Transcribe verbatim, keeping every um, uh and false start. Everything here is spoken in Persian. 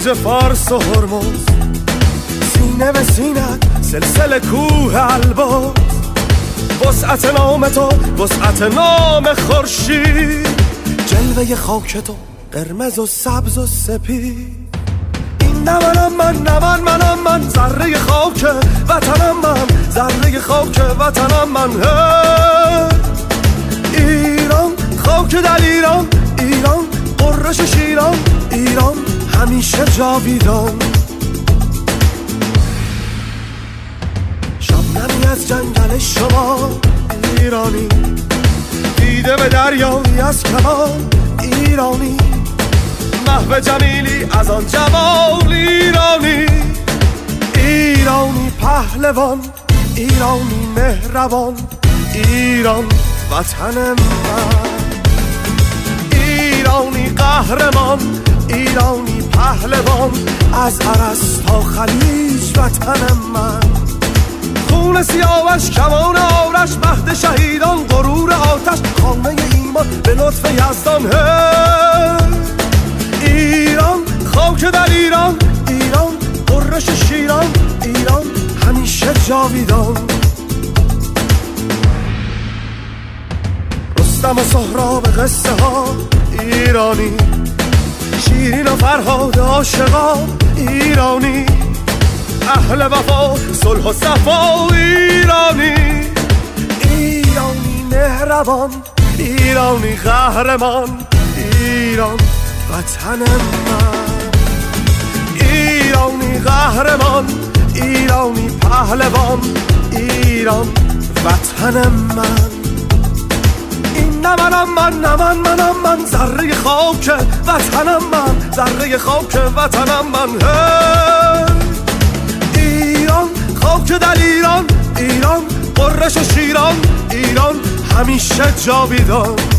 خلیج فارس و هرمز، سینه به سینت سلسله کوه البرز. وسعت نام تو وسعت نام خورشید، جلوه خاک تو قرمز و سبز و سپید. این نه منم من، نه من منم من، ذره خاک وطنم من، ذره خاک وطنم من. ایران خاک در ایران، ایران قرش شیران، ایران همیشه جاویدان. شبنمی از جنگل شما ایرانی، دیده به دریایی از کمان ایرانی. محو جمیلی از آن جمال ایرانی، ایرانی پهلوان، ایرانی مهربان، ایران وطن من. ایرانی قهرمان، ایرانی پهلوان، از عرس تا خلیج وطن من. خون سیاوش کمان آرش، مهد شهیدان غرور آتش، خانه ایمان به لطف یزدان. ایران خاک در ایران، ایران قرش شیران، ایران همیشه جاویدان. رستم و سهراب قصه ها ایرانی، شیرین و فرهاد عاشقا ایرانی. اهل وفا صلح و صفا ایرانی، ایرانی مهربان، ایرانی قهرمان، ایران وطن من. ایرانی قهرمان، ایرانی پهلوان، ایران وطن من. این نه منم من، نه من منم من، ذره خاک وطنم من، ذره خاک وطنم من. ایران خاک در ایران، ایران قرش شیران، ایران همیشه جاویدان.